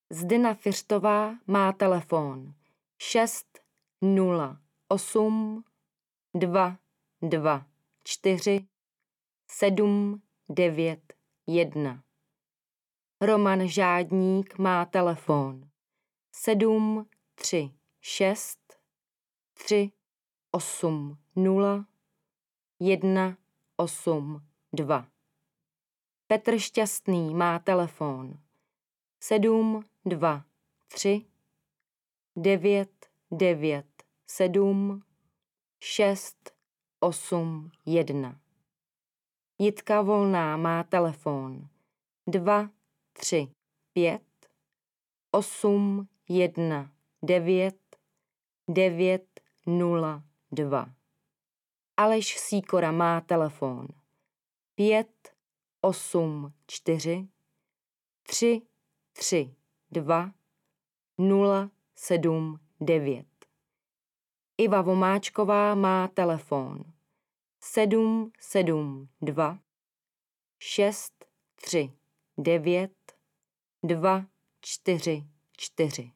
Zdena Fiřtová má telefon 608 224 791. Roman Žádník má telefon 736 380 182. Petr Šťastný má telefon 723 997 681. Jitka Volná má telefon 235 819 902. Aleš Sýkora má telefon 584 332 079. Iva Vomáčková má telefon 772 639 244.